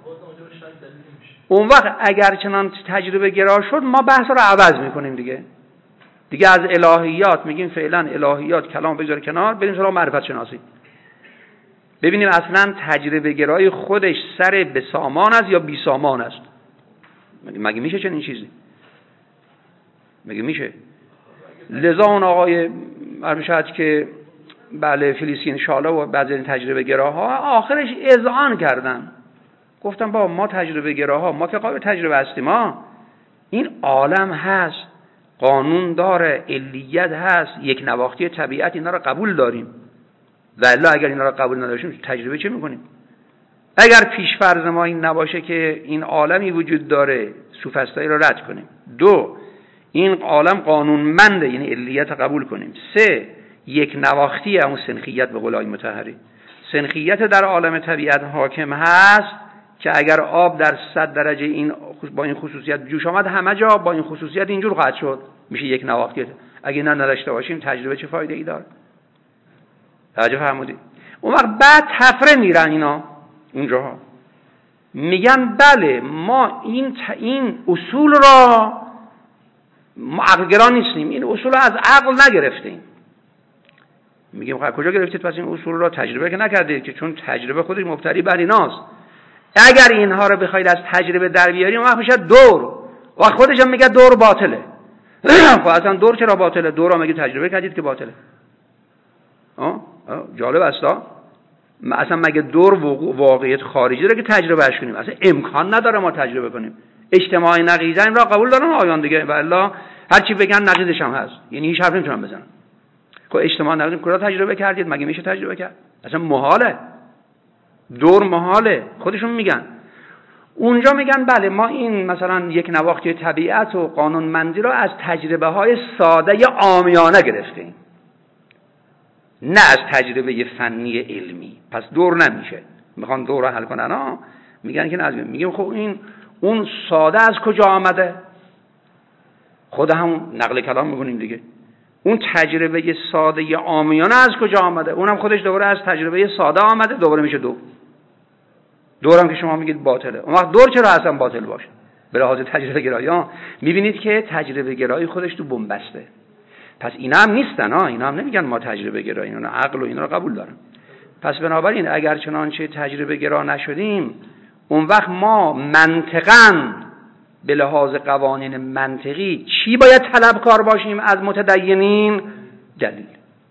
اون وقت اگر چنان تجربه گرا شد ما بحث را عوض میکنیم دیگه از الهیات میگیم فعلا الهیات کلام بذار کنار، بریم سراغ معرفت شناسی، ببینیم اصلا تجربه گرای خودش سر به سامان است یا بی سامان است. مگه میشه چنین چیزی؟ مگه میشه؟ لذا اون آقای مرمشد که بله فلیسین شاله و بعضی این تجربه گراها آخرش اذعان کردن، گفتم بابا ما تجربه گراها، ما که قابل تجربه هستیم، ما این عالم هست، قانون داره، علیت هست، یک نواختی طبیعت، اینا رو قبول داریم. و الا اگر اینا رو قبول نداشتیم تجربه چه میکنیم؟ اگر پیش فرض ما این نباشه که این عالمی وجود داره، سوفسطایی رو رد کنیم. 2 این عالم قانونمنده، یعنی علیت قبول کنیم. 3 یک نواختی، اون سنخیت به قول آقای مطهری، سنخیت در عالم طبیعت حاکم هست که اگر آب در 100 درجه این با این خصوصیت جوش آمد، همه جا با این خصوصیت اینجور خواهد شد، میشه یک نواختی. اگه اینا نداشته باشیم تجربه چه فایده ای داره؟ توجه فرمودید؟ اون وقت بعد تفره میرن اینا اونجاها، میگن بله ما این اصول را ما عقلگرا نیستیم، این اصول رو از عقل نگرفتیم. میگیم خب کجا گرفتید پس این اصول رو؟ تجربه که نکردید که، چون تجربه خودش مبتنی بر ایناست. اگر اینها رو بخواید از تجربه در بیاریم وقت میشه دور، و خودش هم میگه دور باطله. خب اصلا دور چرا باطله؟ دور رو مگه تجربه کردید که باطله؟ جالب است. اصلا مگه دور واقعیت خارجی داره که تجربهش کنیم؟ اصلا امکان نداره ما تجربه کنیم. اجتماع نقیضه این را قبول دارن آیان دیگه، والا هر چی بگن نقیضش هم هست، یعنی هیچ حرفی نمیتونن بزنن. خب اجتماع نقیض کجا تجربه کردید؟ مگه میشه تجربه کرد؟ اصلا محاله، دور محاله. خودشون میگن اونجا، میگن بله ما این مثلا یک نواختی طبیعت و قانونمندی رو از تجربه های ساده عامیانه گرفتیم، نه از تجربه فنی علمی. پس دور نمیشه. میخوان دور رو حل کنن میگن که نه. میگیم خب این اون ساده از کجا آمده؟ خود هم نقل کلام میکنیم دیگه. اون تجربه ساده عامیانه از کجا آمده؟ اونم خودش دوباره از تجربه ساده آمده، دوباره میشه دور. دورم که شما میگید باطله. اون وقت دور چرا اصلا باطل باشه به لحاظ تجربه گرایی؟ میبینید که تجربه گرایی خودش تو بنبسته. پس اینا هم نیستن، اینا هم نمیگن ما تجربه گرایی، اینا عقل و اینا رو قبول دارن. پس بنابراین اگر چنانچه تجربه گرا نشدیم، اون وقت ما منطقاً به لحاظ قوانین منطقی چی باید طلبکار باشیم از متدینین؟ دلیل.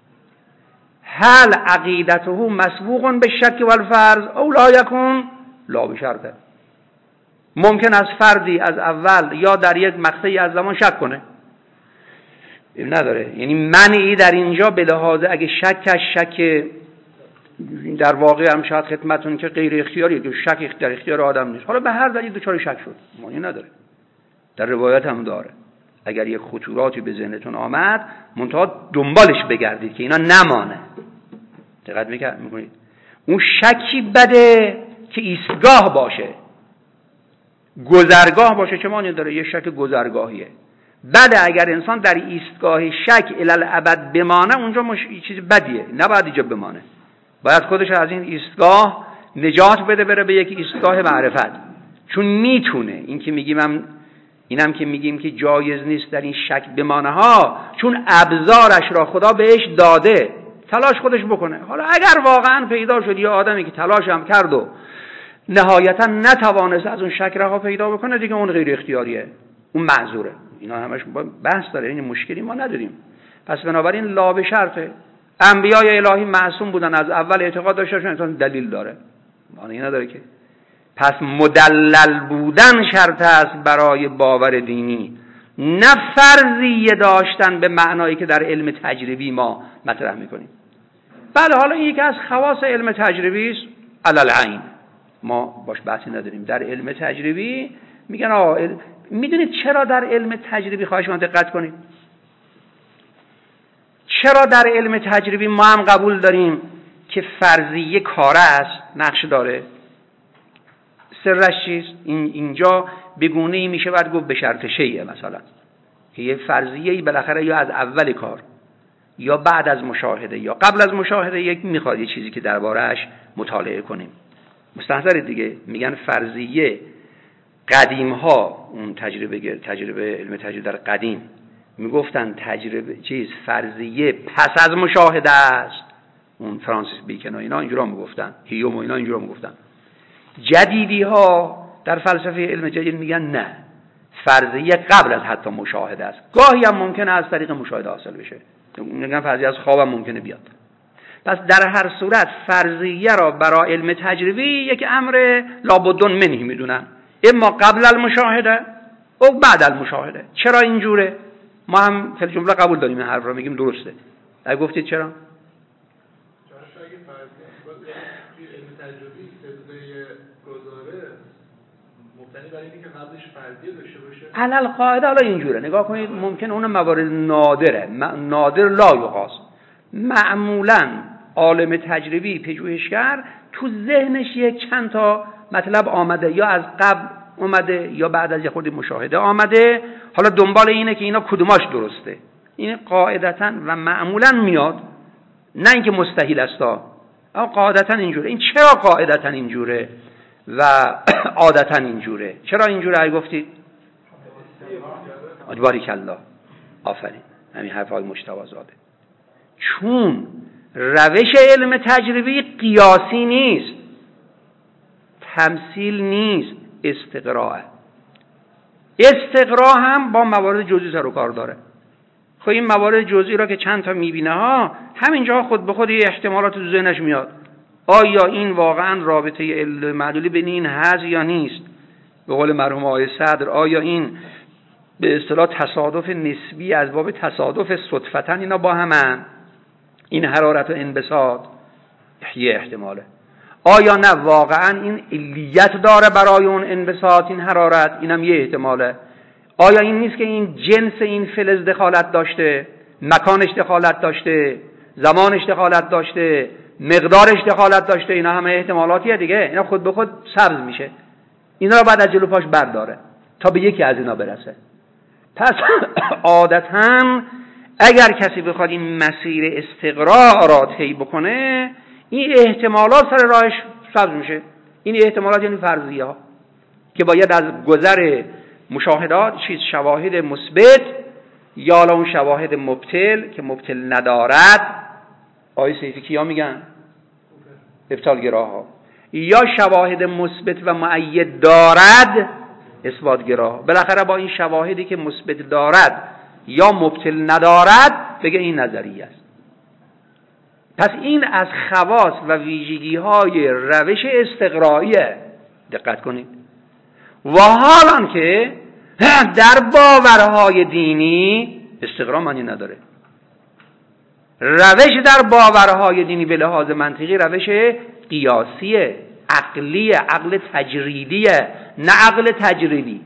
هل عقیدته مسبوق به شک و الفرض او لا یکون لا بشرطه. ممکن است فردی از اول یا در یک مقطعی از زمان شک کنه، نداره. یعنی منعی در اینجا به لحاظ اگه شک در واقع هم شاید خدمتون که غیر اختیاریه، که شک در اختیار آدم نیست، حالا به هر دلیل دچار شک شد معنی نداره. در روایت هم داره اگر یک خطوراتی به ذهنتون آمد منتها دنبالش بگردید که اینا نمانه. دقت میکنید اون شکی بده که ایستگاه باشه، گذرگاه باشه، چه معنی داره؟ یه شک گذرگاهیه. بده اگر انسان در ایستگاه شک الالعبد بمانه، اونجا چیز بدیه، نباید اینجا بمانه. باید خودش از این ایستگاه نجات بده، بره به یک ایستگاه معرفت. چون میتونه این که میگیم اینم که میگیم که جایز نیست در این شک بمانه ها، چون ابزارش را خدا بهش داده، تلاش خودش بکنه. حالا اگر واقعا پیدا شد یه آدمی که تلاش هم کرد و نهایتا نتوانست از اون شک رها پیدا بکنه، دیگه اون غیر اختیاریه، اون معذوره. اینا همش بحث داره، این مشکلی ما نداریم. پس بنابراین لا به شرطه. انبیای الهی معصوم بودن، از اول اعتقاد داشتن انسان دلیل داره، معنی نداره که. پس مدلل بودن شرط است برای باور دینی، نه فرضیه داشتن به معنایی که در علم تجربی ما مطرح میکنیم. بله حالا این یکی از خواص علم تجربی است، علل عین، ما باش بحثی نداریم. در علم تجربی میگن میدونید چرا در علم تجربی، خواهش من دقت کنید، چرا در علم تجربی ما هم قبول داریم که فرضیه کاره است، نقش داره؟ سرش چیست؟ اینجا بگونه میشه باید گفت به شرط شیء، مثلا که یه فرضیه‌ای بالاخره یا از اول کار یا بعد از مشاهده یا قبل از مشاهده یک میخواد یه چیزی که درباره‌اش مطالعه کنیم. مستحضر دیگه. میگن فرضیه قدیم ها، اون تجربه علم تجربه در قدیم میگفتن فرضیه پس از مشاهده است. اون فرانسیس بیکن و اینا اینجوری میگفتن، هیوم و اینا اینجوری میگفتن. جدیدی ها در فلسفه علم جدید میگن نه، فرضیه قبل از حتی مشاهده است. گاهی هم ممکنه از طریق مشاهده حاصل بشه، میگن فرضیه از خواب هم ممکنه بیاد. پس در هر صورت فرضیه را برای علم تجربی یک امر لابدن منهی میدونن، اما قبل المشاهده او بعد المشاهده. چرا اینجوره؟ ما هم فی الجمله قبول داریم این حرف را، میگیم درسته. اگه گفتید چرا؟ علل قاعده حالا اینجوره نگاه کنید، ممکن اون موارد نادره، نادر لا یقاس. معمولا عالم تجربی پژوهشگر تو ذهنش یک چند تا مطلب آمده، یا از قبل آمده یا بعد از یه خورده مشاهده آمده، حالا دنبال اینه که اینا کدوماش درسته. این قاعدتا و معمولا میاد، نه اینکه مستحیل است، اما قاعدتا اینجوره. این چرا قاعدتا اینجوره و عادتا اینجوره؟ چرا اینجوره؟ اگه گفتید باریک الله، آفرین، همین حرفای مجتبی زاده. چون روش علم تجربی قیاسی نیست، تمثیل نیست، استقراءه. استقراء هم با موارد جزئی سر و کار داره. خب این موارد جزئی را که چند تا میبینه ها، همینجا خود به خود یه احتمالات تو ذهنش میاد. آیا این واقعا رابطه علل معلولی بین این هست یا نیست؟ به قول مرحوم آقای صدر، آیا این به اصطلاح تصادف نسبی از باب تصادف صدفتا اینا با همن؟ این حرارت و انبساط یه احتماله. آیا نه واقعا این علیت داره برای اون انبساط این حرارت؟ اینم یه احتماله. آیا این نیست که این جنس این فلز دخالت داشته، مکانش دخالت داشته، زمانش دخالت داشته، مقدارش دخالت داشته؟ اینا همه احتمالاتیه دیگه. اینا خود به خود سبز میشه. اینا رو بعد از جلو پاش برداره تا به یکی از اینا برسه. پس عادتاً اگر کسی بخواد این مسیر استقراء را طی بکنه، این احتمالات سر راهش سبز میشه. این احتمالات یعنی فرضیه ها که باید از گذر مشاهدات شواهد مثبت یا اون شواهد مبطل که مبطل ندارد، آیه سیفی کیا میگن؟ ابطالگراها. یا شواهد مثبت و مؤید دارد، اثباتگراها. بالاخره با این شواهدی که مثبت دارد یا مبطل ندارد بگه این نظریه است. پس این از خواص و ویژگی های روش استقرائیه. دقت کنید. و حالان که در باورهای دینی استقراء معنی نداره. روش در باورهای دینی به لحاظ منطقی روش قیاسیه، عقلیه، عقل تجریدیه، نه عقل تجریبی.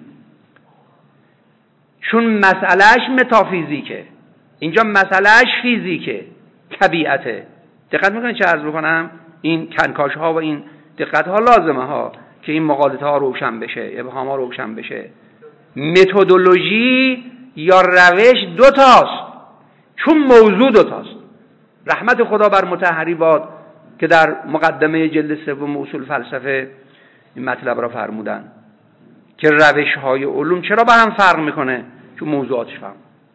چون مسئلهش متافیزیکه، اینجا مسئلهش فیزیکه، طبیعته. دقت میکنید چه عرض بکنم؟ این کنکاش ها و این دقت ها لازمه ها که این مقالطه ها روشن بشه، ابهام ها روشن بشه. متدولوژی یا روش دوتاست، چون موضوع دوتاست. رحمت خدا بر مطهری باد که در مقدمه جلد سوم اصول فلسفه این مطلب را فرمودن که روش های علوم چرا با هم فرق میکنه؟ چون موضوعاتش فرق.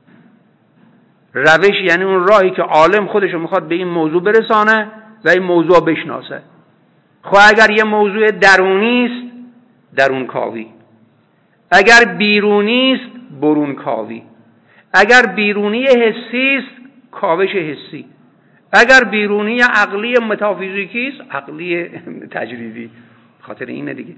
روش یعنی اون راهی که عالم خودشو میخواد به این موضوع برسانه و این موضوع بشناسه. خب اگر یه موضوع درونی است، درون کاوی. اگر بیرونی است، برون کاوی. اگر بیرونی حسی است، کاوش حسی. اگر بیرونی عقلی متافیزیکی است، عقلی تجریدی. خاطر اینه دیگه.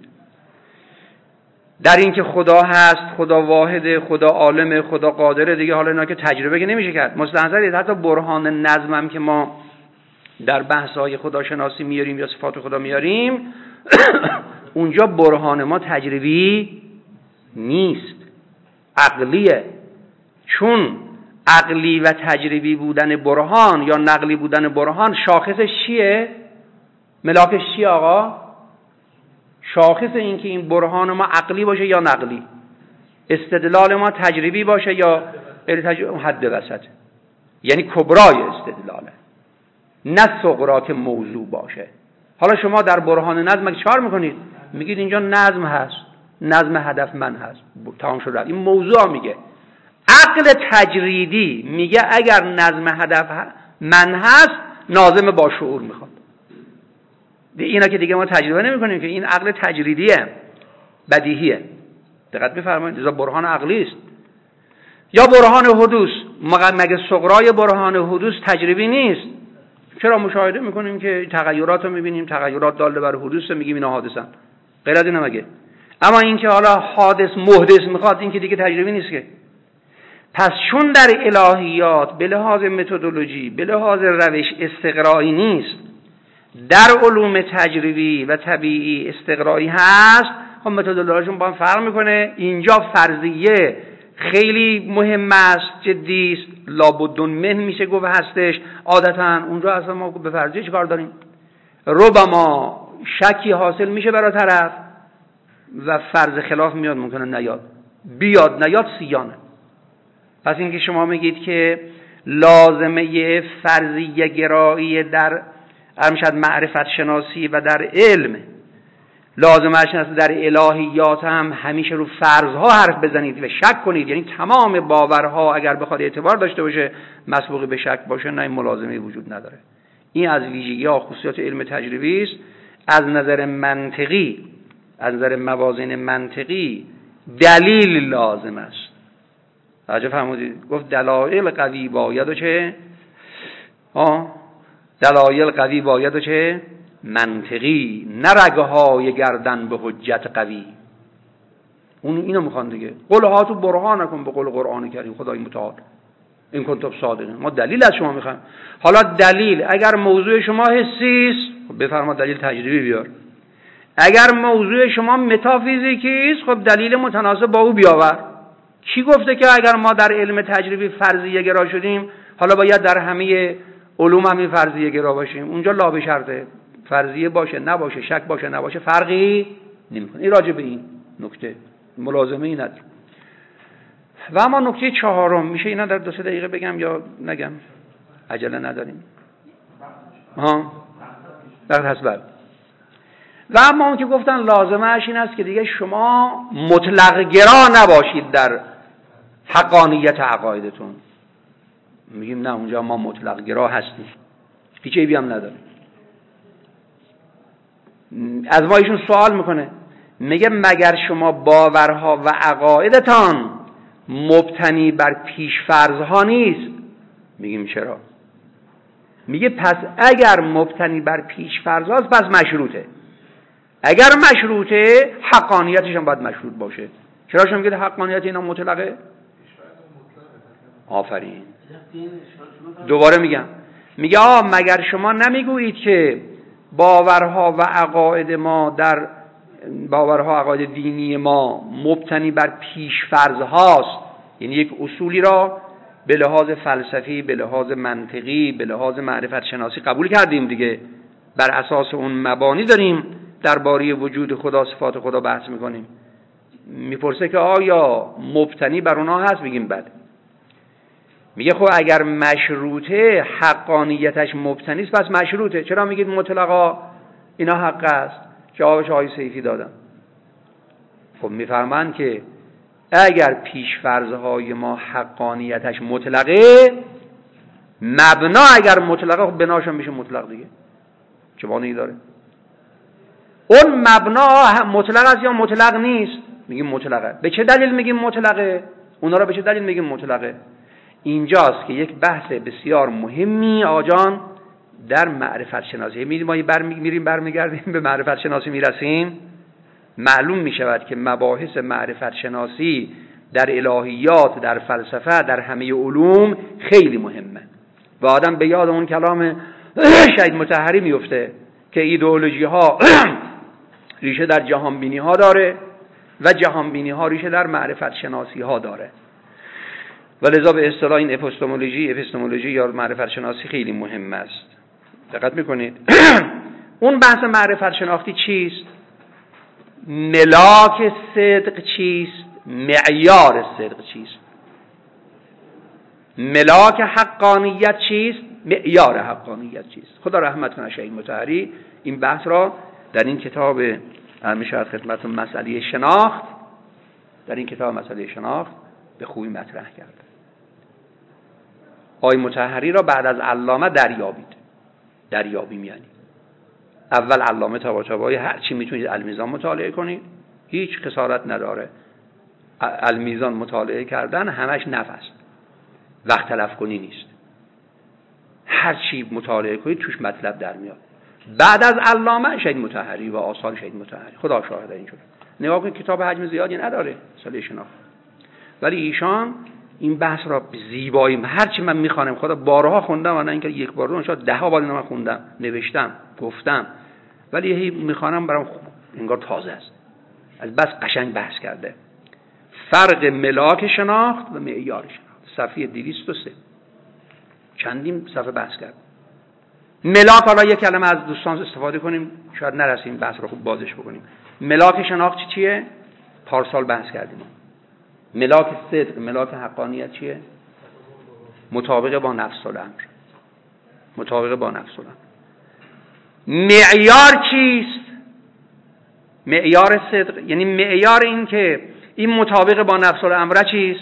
در این که خدا هست، خدا واحده، خدا عالمه، خدا قادره، دیگه حالا اینا که تجربه که نمیشه کرد. مستحضرید حتی برهان نظم هم که ما در بحث‌های خداشناسی میاریم یا صفات خدا میاریم اونجا برهان ما تجربی نیست، عقلیه. چون عقلی و تجربی بودن برهان یا نقلی بودن برهان شاخصش چیه؟ ملاکش چیه آقا؟ شاخص این که این برهان ما عقلی باشه یا نقلی، استدلال ما تجربی باشه یا حد وسط، یعنی کبرای استدلاله، نه صغرا که موضوع باشه. حالا شما در برهان نظم چهار میکنید، میگید اینجا نظم هست، نظم هدفمند هست، تمام شد. این موضوع میگه. عقل تجریدی میگه اگر نظم هدفمند هست ناظم با شعور میخواد. اینا که دیگه ما تجربه نمی کنیم که این عقل تجریدیه، بدیهیه. دقت بفرمایید، لذا برهان عقلی است. یا برهان حدوث، مگه صغرای برهان حدوث تجربی نیست؟ چرا مشاهده میکنیم که تغییرات رو میبینیم، تغییرات داله بر حدوث، میگیم اینا حادثن. غیر از اینا مگه؟ اما این که حالا حادث محدث میخواد، این که دیگه تجربی نیست که. پس چون در الهیات به لحاظ متدولوژی، به لحاظ روش استقرایی نیست، در علوم تجربی و طبیعی استقرایی هست، خب متدولوژیشون با هم فرق میکنه. اینجا فرضیه خیلی مهم است، جدی است، لابدون من میشه گفت هستش. عادتا اونجا اصلا ما به فرضیه چی کار داریم؟ ربما شکی حاصل میشه برای طرف و فرض خلاف میاد، ممکنه نیاد، بیاد نیاد سیانه. پس اینکه شما میگید که لازمه فرضیه گرایی در معرفت شناسی و در علم لازمش این است در الهیات هم همیشه رو فرضها حرف بزنید و شک کنید. یعنی تمام باورها اگر بخواد اعتبار داشته باشه مسبوق به شک باشه، نه این ملازمه وجود نداره. این از ویژگی‌ها خصوصیات علم تجربی است. از نظر منطقی، از نظر موازین منطقی دلیل لازم است. توجه فرمودید؟ گفت دلایل قوی باید و چه؟ دلایل قوی باید و چه؟ منطقی، نه رگهای گردن به حجت قوی. اینو میخوان دیگه. قل هاتو برهانکم به قول قرآن کریم خدای متعال این کنتم صادقین. ما دلیل از شما میخوایم. حالا دلیل اگر موضوع شما حسی است، خب بفرما دلیل تجربی بیار. اگر موضوع شما متافیزیکی است، خب دلیل متناسب با او بیاور. کی گفته که اگر ما در علم تجربی فرضیه گرا شدیم حالا باید در همه علوم هم این فرضیه گرا باشیم؟ اونجا لا به شرطه، فرضیه باشه نباشه، شک باشه نباشه، فرقی نمیکنه. این راجع به این نکته ملازمه ای نداره. و اما نکته چهارم، میشه اینا در 2-3 دقیقه بگم یا نگم؟ عجله نداریم. وقت هست بعد. و اما اون که گفتن لازمه اش این است که دیگه شما مطلق گرا نباشید در حقانیت عقایدتون. میگیم نه اونجا ما مطلق گرا هستیم، هیچ عیبی هم نداره. از ما ایشون سوال میکنه، میگه مگر شما باورها و عقایدتان مبتنی بر پیشفرضها نیست؟ میگیم چرا؟ میگه پس اگر مبتنی بر پیشفرضهاست پس مشروطه. اگر مشروطه حقانیتش هم باید مشروط باشه. چرا شما میگید حقانیت اینا مطلقه؟ آفرین. دوباره میگم، میگه مگر شما نمیگویید که باورها و عقاید ما در باورها عقاید دینی ما مبتنی بر پیشفرض هاست، یعنی یک اصولی را به لحاظ فلسفی، به لحاظ منطقی، به لحاظ معرفت شناسی قبول کردیم دیگه، بر اساس اون مبانی داریم درباره وجود خدا، صفات خدا بحث میکنیم. میپرسه که آیا مبتنی بر اونها هست؟ بگیم بله. میگه خب اگر مشروطه حقانیتش مبتنی است پس مشروطه. چرا میگید مطلقا اینا حق است؟ جوابش آقای سیفی دادم. خب میفرمایند که اگر پیش‌فرض‌های ما حقانیتش مطلقه، مبنا اگر مطلقه، خب بناشون میشه مطلق دیگه. چه معنی داره؟ اون مبنا مطلق است یا مطلق نیست؟ میگیم مطلقه. به چه دلیل میگیم مطلقه؟ اونا را به چه دلیل میگیم مطلقه؟ اینجاست که یک بحث بسیار مهمی آجان در معرفت شناسی. ما برمیگردیم به معرفت شناسی میرسیم، معلوم میشود که مباحث معرفت شناسی در الهیات، در فلسفه، در همه علوم خیلی مهمه. و آدم به یاد اون کلام شهید مطهری میفته که ایدئولوژی ها ریشه در جهان بینی ها داره و جهان بینی ها ریشه در معرفت شناسی ها داره. ولذا به اصطلاح این اپیستمولوژی یا معرفت شناسی خیلی مهم است. دقت میکنید؟ اون بحث معرفت شناختی چیست؟ ملاک صدق چیست؟ معیار صدق چیست؟ ملاک حقانیت چیست؟ معیار حقانیت چیست؟ خدا رحمت کنه شهید مطهری این بحث را در این کتاب میشود خدمتتون مسئله شناخت، در این کتاب مسئله شناخت به خوبی مطرح کرده. آقای مطهری را بعد از علامه دریابیم، یعنی اول علامه طباطبایی هر چی میتونید المیزان مطالعه کنید، هیچ خسارت نداره. المیزان مطالعه کردن همش نفع است، وقت تلف کنی نیست. هر چی مطالعه کنید توش مطلب در میاد. بعد از علامه شهید مطهری و آثار شهید مطهری، خدا شاهد این شد. نگاه کنید کتاب حجم زیادی نداره مسئله شناخت، ولی ایشان این بحث را زیبایی، هرچی من میخوانم، خدا بارها خوندم و نه اینکه یک بار دو، شاید 10 بار من خوندم، نوشتم، گفتم، ولی هی میخوانم برام انگار تازه است. از بس قشنگ بحث کرده. فرق ملاک شناخت و معیار شناخت، صفحه 203 چندین صفحه بحث کرد. ملاک، حالا یک کلمه از دوستان استفاده کنیم، شاید نرسیم بحث رو خوب بازش بکنیم. ملاک شناخت چیه؟ پارسال بحث کردیم. ملاک صدق، ملاک حقانیت چیه؟ مطابقه با نفس الامر. معیار چیست؟ معیار صدق یعنی معیار این که این مطابق با نفس الامر چیست؟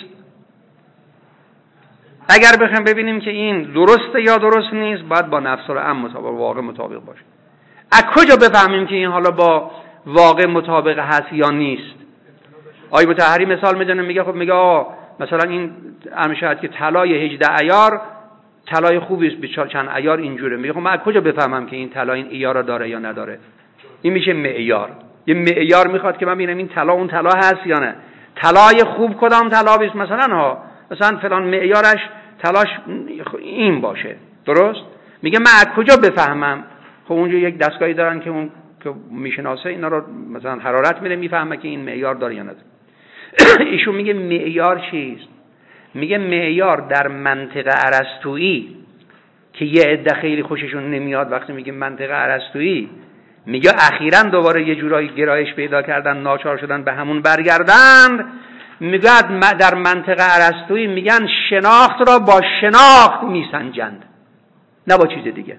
اگر بخوایم ببینیم که این درسته یا درست نیست، باید با نفس الامر مطابق واقع مطابق باشه. از کجا بفهمیم که این حالا با واقع مطابق هست یا نیست؟ آیه مطهری مثال میزنه، میگه خب میگه مثلا این امشد که طلای 18 عیار طلای خوبی است، به چند عیار اینجوره. میگه خب من از کجا بفهمم که این طلا این عیار داره یا نداره؟ این میشه معیار. یه معیار میخواد که من ببینم این طلا اون طلا هست یا نه. طلای خوب کدام طلا است؟ مثلا فلان معیارش طلاش این باشه، درست؟ میگه من از کجا بفهمم؟ خب اونجا یک دستگاهی دارن که اون که میشناسه اینا رو، مثلا حرارت میده میفهمه که این معیار داره یا نداره. ایشون میگه معیار چیست؟ میگه معیار در منطق ارسطویی که یه عده خیلی خوششون نمیاد وقتی میگه منطق ارسطویی، میگه اخیراً دوباره یه جورایی گرایش پیدا کردن، ناچار شدن به همون برگردن. میگه در منطق ارسطویی میگن شناخت را با شناخت میسنجند، نه با چیز دیگه.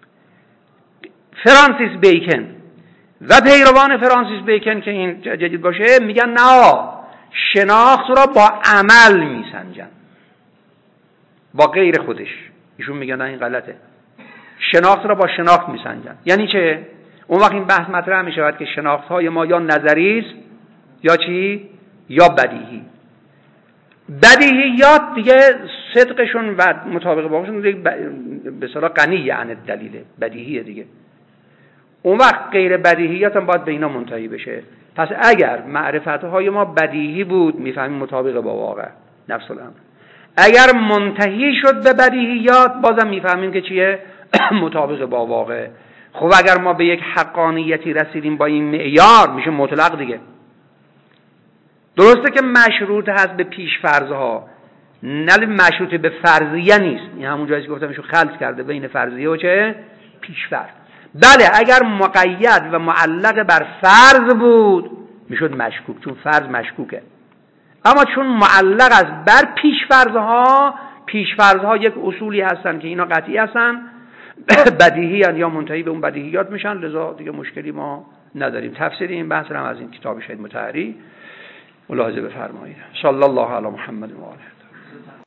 فرانسیس بیکن و پیروان فرانسیس بیکن که این جدید باشه میگن نه، شناخت را با عمل میسنجند، با غیر خودش. ایشون میگن نه این غلطه، شناخت را با شناخت میسنجند. یعنی چه؟ اون وقت این بحث مطرح میشود که شناخت های ما یا نظری است یا چی؟ یا بدیهی. بدیهیات دیگه صدقشون و مطابق باقشون دیگه به اصطلاح غنی عن الدلیل، بدیهیه دیگه. اون وقت غیر بدیهیات هم باید به اینا منتهی بشه. پس اگر معرفت‌های ما بدیهی بود میفهمیم مطابق با واقع نفس الامر. اگر منتهی شد به بدیهیات بازم میفهمیم که چیه؟ مطابق با واقع. خب اگر ما به یک حقانیتی رسیدیم با این معیار میشه مطلق دیگه. درسته که مشروط هست به پیش فرضها، نه مشروط به فرضیه نیست. این همون جایی که گفتم ایشون خلط کرده بین فرضیه و چه؟ پیش فرض. بله اگر مقید و معلق بر فرض بود میشد مشکوک، چون فرض مشکوکه. اما چون معلق است بر پیش فرضها یک اصولی هستن که اینا قطعی هستن، بدیهی هستن یا منتهی به اون بدیهیات میشن، لذا دیگه مشکلی ما نداریم. تفسیر این بحث هم از این کتاب شهید مطهری ملاحظه بفرمایید. صلی الله علی محمد و آله.